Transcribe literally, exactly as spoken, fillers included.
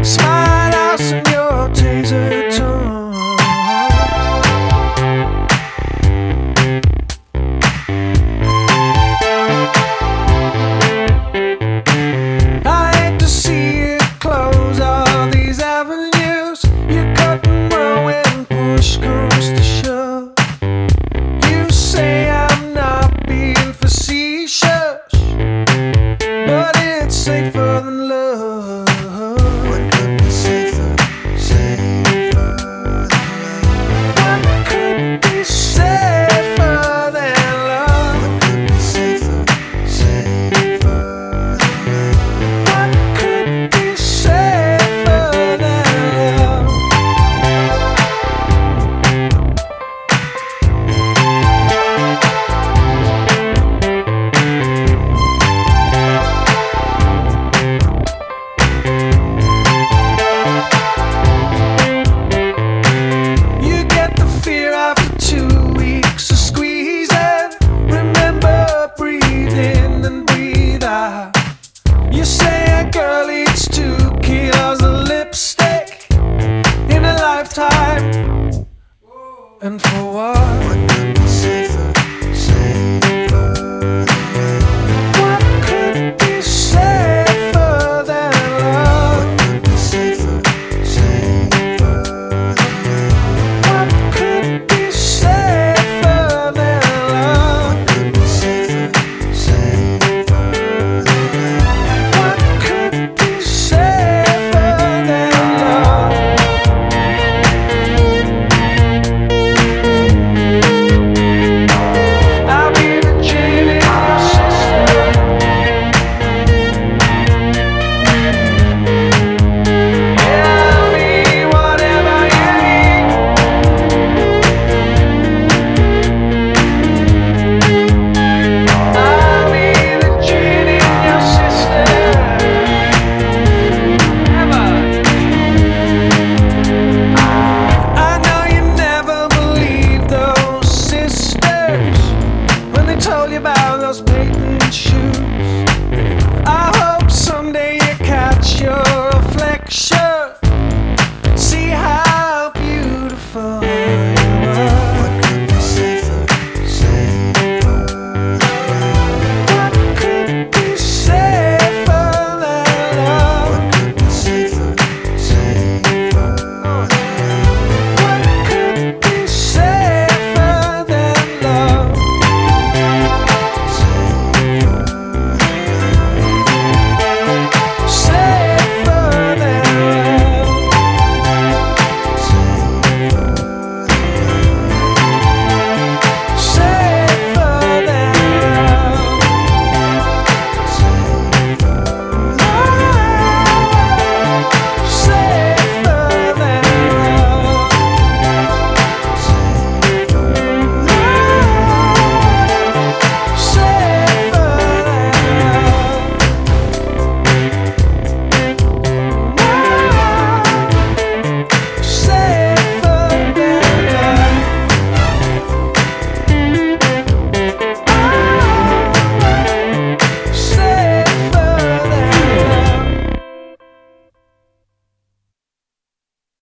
Smile house and your taser tongue. I hate to see you close all these avenues. You cut and run when push comes to shove. You say I'm not being facetious, but it's safer than love. What could be safer, safer than love? What could be safer than love? What could be safer, safer than love? What could be safer than love? You get the fear after two weeks of squeezing. Remember, breathe in and breathe out. You say a girl eats two kilos of lipstick in a lifetime. And for what?